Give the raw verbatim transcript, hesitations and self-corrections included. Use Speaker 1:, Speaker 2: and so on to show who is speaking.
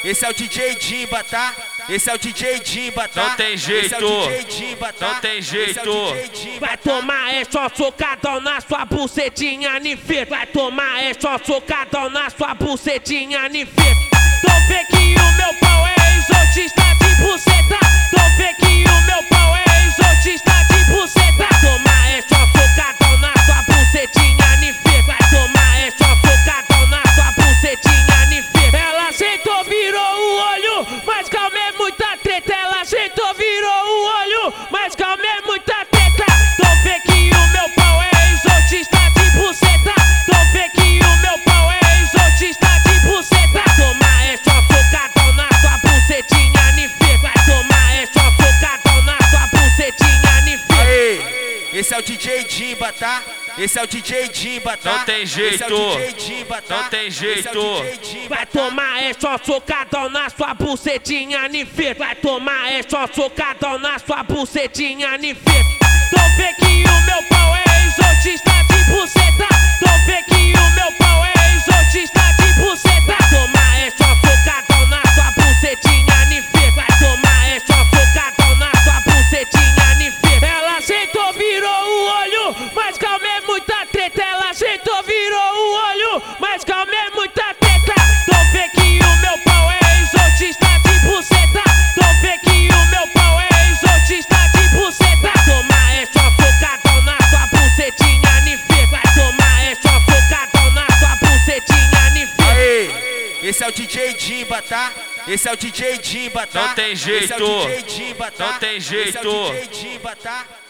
Speaker 1: esse é o D J Dimba, tá? Esse é o D J Dimba, tá?
Speaker 2: Não tem jeito,
Speaker 1: esse é o D J Dimba, tá?
Speaker 2: não tem jeito.
Speaker 1: Esse é o D J Dimba,
Speaker 3: Vai
Speaker 1: tá?
Speaker 3: tomar é só socadão na sua bucetinha nifê. Vai tomar é só socadão na sua bucetinha nifê. Então vê que o meu pau é exotista de buceta. Então vê que o meu pau é exotista de buceta. Vai tomar é só socadão na sua bucetinha nifê. Vai tomar é só socadão na sua bucetinha nifê. Ela aceitou, virou o olho, mas calma é muita treta. Ela aceitou, virou o olho, mas calma é muita treta. Então vê que o meu pau é exotista de buceta. Então vê que o meu pau é exotista de buceta. Vai tomar é só socadão na sua bucetinha nifê. Vai tomar é só socadão na sua bucetinha nifê.
Speaker 1: Aê, esse é o D J Dimba, tá? Esse é o D J Dimba, tá?
Speaker 2: Não tem jeito,
Speaker 1: esse é o D J Dimba, tá?
Speaker 2: não tem jeito.
Speaker 1: Esse é o D J Dimba,
Speaker 3: Vai
Speaker 1: tá?
Speaker 3: tomar é só socadão na sua bucetinha nifê. Vai tomar é só socadão na sua bucetinha nifê. Então vê que o meu pau é exotista de buceta. Então vê que o meu pau é exotista de buceta. Vai tomar é só socadão na sua bucetinha nifê. Vai tomar é só socadão na sua bucetinha nifê. Ela aceitou, virou o olho, mas calma é muita treta. Ela aceitou, virou o olho, mas calma é muita treta. Então vê que o meu pau é exotista de buceta. Então vê que o meu pau é exotista de buceta. Vai tomar é só socadão na sua bucetinha nifê. Vai tomar é só socadão na sua bucetinha nifê.
Speaker 1: Aê, esse é o D J Dimba, tá? Esse é o D J Dimba, tá?
Speaker 2: Não tem jeito,
Speaker 1: esse é o D J Dimba, tá?
Speaker 2: não tem
Speaker 1: Esse é o
Speaker 2: jeito.
Speaker 1: D J Dimba, tá?